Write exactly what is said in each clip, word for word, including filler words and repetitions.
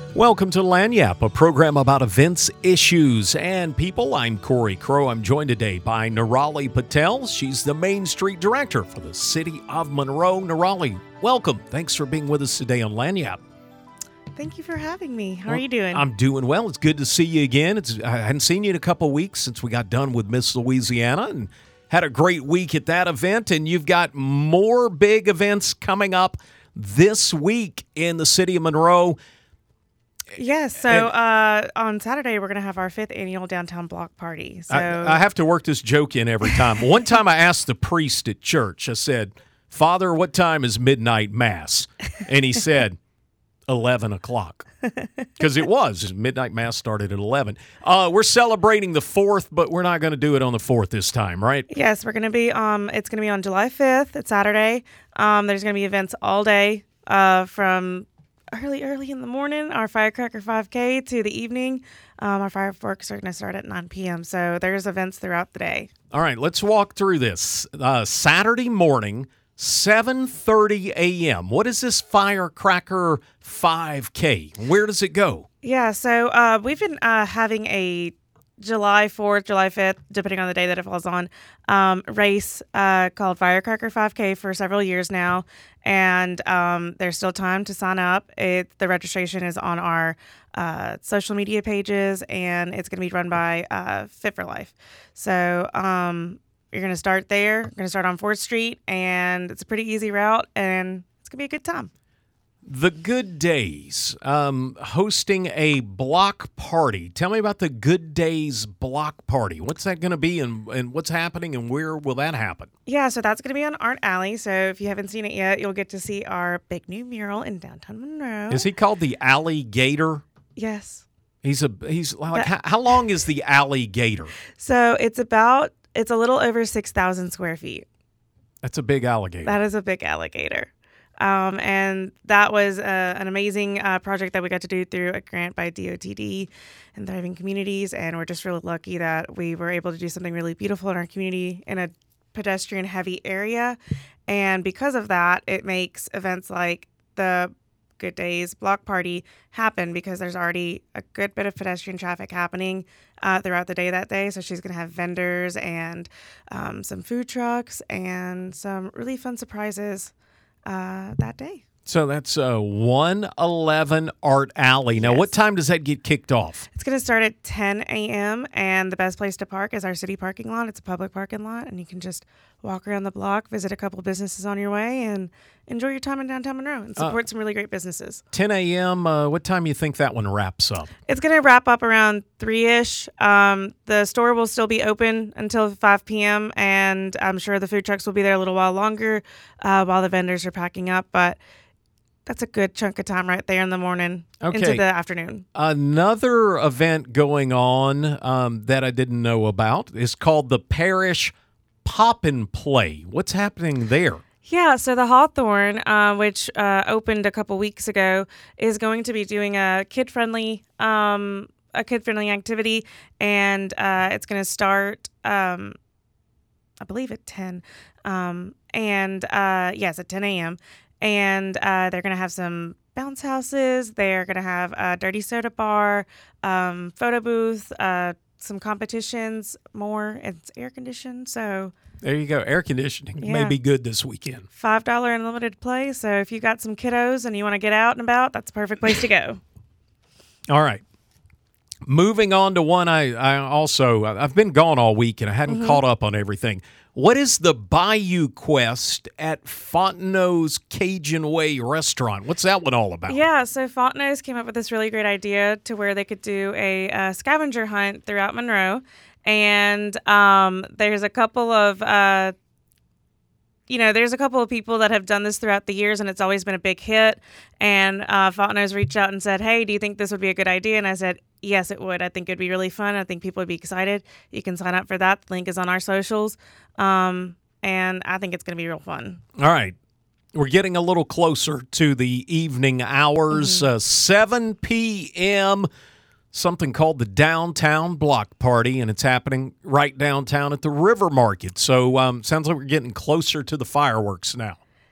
Welcome to Lagniappe, a program about events, issues, and people. I'm Corey Crow. I'm joined today by Nirali Patel. She's the Main Street Director for the City of Monroe. Nirali, welcome. Thanks for being with us today on Lagniappe. Thank you for having me. How well, are you doing? I'm doing well. It's good to see you again. It's, I hadn't seen you in a couple of weeks since we got done with Miss Louisiana and had a great week at that event. And you've got more big events coming up this week in the City of Monroe. Yes, so uh, on Saturday, we're going to have our fifth annual downtown block party. So I, I have to work this joke in every time. One time I asked the priest at church, I said, Father, what time is midnight mass? And he said, eleven o'clock. Because it was. Midnight mass started at eleven. Uh, we're celebrating the fourth, but we're not going to do it on the fourth this time, right? Yes, we're going to be, um, it's going to be on July fifth. It's Saturday. Um, there's going to be events all day uh, from early, early in the morning, our Firecracker five K to the evening. Um, our fireworks are going to start at nine p.m., so there's events throughout the day. All right, let's walk through this. Uh, Saturday morning, seven thirty a.m. What is this Firecracker five K? Where does it go? Yeah, so uh, we've been uh, having a July fourth, July fifth, depending on the day that it falls on, um, race uh, called Firecracker five K for several years now. And um, there's still time to sign up. It, the registration is on our uh, social media pages, and it's going to be run by uh, Fit for Life. So um, you're going to start there. You're going to start on fourth Street, and it's a pretty easy route, and it's going to be a good time. The Good Days, um, hosting a block party. Tell me about the Good Days block party. What's that going to be, and, and what's happening, and where will that happen? Yeah, so that's going to be on Art Alley. So if you haven't seen it yet, you'll get to see our big new mural in downtown Monroe. Is he called the Alligator? Yes. He's a he's like that, how, how long is the Alligator? So it's about it's a little over six thousand square feet. That's a big alligator. That is a big alligator. Um, and that was uh, an amazing uh, project that we got to do through a grant by D O T D and Thriving Communities. And we're just really lucky that we were able to do something really beautiful in our community in a pedestrian-heavy area. And because of that, it makes events like the Good Days block party happen because there's already a good bit of pedestrian traffic happening uh, throughout the day that day. So she's going to have vendors and um, some food trucks and some really fun surprises Uh, that day. So that's uh, one eleven Art Alley. Now, Yes. what time does that get kicked off? It's going to start at ten a.m. and the best place to park is our city parking lot. It's a public parking lot, and you can just walk around the block, visit a couple businesses on your way, and enjoy your time in downtown Monroe and support uh, some really great businesses. ten a.m., uh, what time do you think that one wraps up? It's going to wrap up around three-ish. Um, the store will still be open until five p.m., and I'm sure the food trucks will be there a little while longer uh, while the vendors are packing up, but that's a good chunk of time right there in the morning okay. into the afternoon. Another event going on um, that I didn't know about is called the Parish Pop and Play. What's happening there? Yeah, so the Hawthorne, uh, which uh, opened a couple weeks ago, is going to be doing a kid-friendly um, a kid-friendly activity, and uh, it's going to start, um, I believe, at ten. Um, and uh, yes, at ten a.m. And uh, they're going to have some bounce houses. They're going to have a dirty soda bar, um, photo booth, uh, some competitions, more. It's air conditioned, so there you go. Air conditioning yeah. may be good this weekend. five dollars unlimited play. So if you got some kiddos and you want to get out and about, that's a perfect place to go. All right. Moving on to one I, I also, I've been gone all week and I hadn't mm-hmm. caught up on everything. What is the Bayou Quest at Fontenot's Cajun Way restaurant? What's that one all about? Yeah, so Fontenot's came up with this really great idea to where they could do a, uh scavenger hunt throughout Monroe. And um, there's a couple of, uh, you know, there's a couple of people that have done this throughout the years, and it's always been a big hit. And uh, Fontenot's reached out and said, hey, do you think this would be a good idea? And I said, yes, it would. I think it'd be really fun. I think people would be excited. You can sign up for that. The link is on our socials. Um, and I think it's going to be real fun. All right. We're getting a little closer to the evening hours, mm-hmm. uh, seven p.m., something called the Downtown Block Party, and it's happening right downtown at the River Market. So um, sounds like we're getting closer to the fireworks now.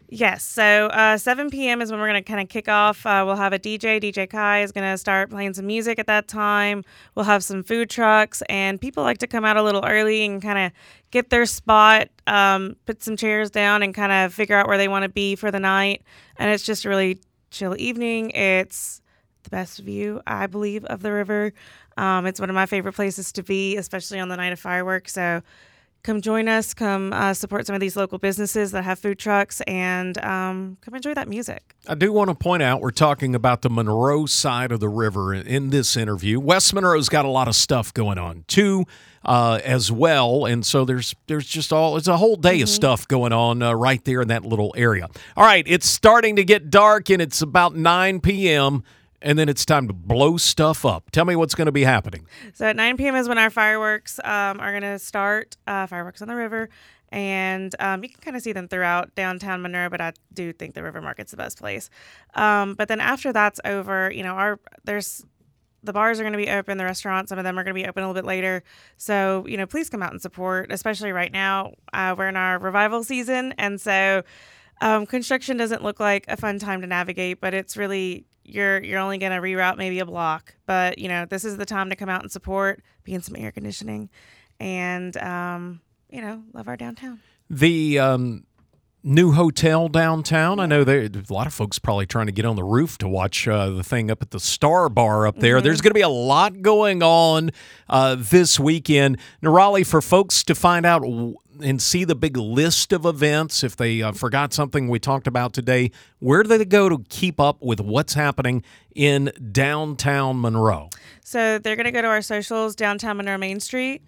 Yes. So uh, seven p.m. is when we're going to kind of kick off. Uh, we'll have a D J. D J Kai is going to start playing some music at that time. We'll have some food trucks, and people like to come out a little early and kind of get their spot, um, put some chairs down, and kind of figure out where they want to be for the night. And it's just a really chill evening. It's the best view, I believe, of the river. Um, it's one of my favorite places to be, especially on the night of fireworks. So come join us. Come uh, support some of these local businesses that have food trucks, and um, come enjoy that music. I do want to point out we're talking about the Monroe side of the river in, in this interview. West Monroe's got a lot of stuff going on too, uh, as well, and so there's there's just all it's a whole day mm-hmm. of stuff going on uh, right there in that little area. All right, it's starting to get dark, and it's about nine p.m. And then it's time to blow stuff up. Tell me what's going to be happening. So at nine p.m. is when our fireworks um, are going to start, uh, fireworks on the river. And um, you can kind of see them throughout downtown Monroe, but I do think the River Market's the best place. Um, but then after that's over, you know, our there's the bars are going to be open, the restaurants, some of them are going to be open a little bit later. So, you know, please come out and support, especially right now. Uh, we're in our revival season. And so um, construction doesn't look like a fun time to navigate, but it's really... You're you're only going to reroute maybe a block. But, you know, this is the time to come out and support, be in some air conditioning, and, um, you know, love our downtown. The um, new hotel downtown, I know there a lot of folks probably trying to get on the roof to watch uh, the thing up at the Star Bar up there. Mm-hmm. There's going to be a lot going on uh, this weekend. Nirali, for folks to find out w- and see the big list of events, if they uh, forgot something we talked about today, where do they go to keep up with what's happening in downtown Monroe? So they're going to go to our socials, Downtown Monroe Main Street,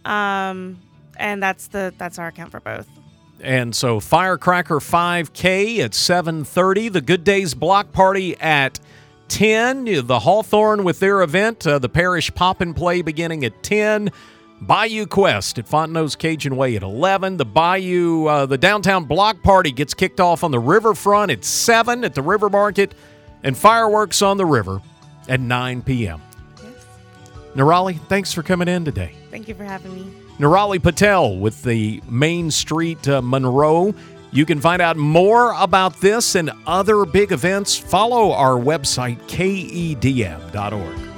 um, and that's the that's our account for both. And so Firecracker five K at seven thirty, the Good Days Block Party at ten, the Hawthorne with their event, uh, the Parish Pop and Play beginning at ten, Bayou Quest at Fontenot's Cajun Way at eleven. The Bayou, uh, the Downtown Block Party gets kicked off on the riverfront at seven at the River Market, and fireworks on the river at nine p.m. Yes. Nirali, thanks for coming in today. Thank you for having me. Nirali Patel with the Main Street uh, Monroe. You can find out more about this and other big events. Follow our website, K E D M dot org.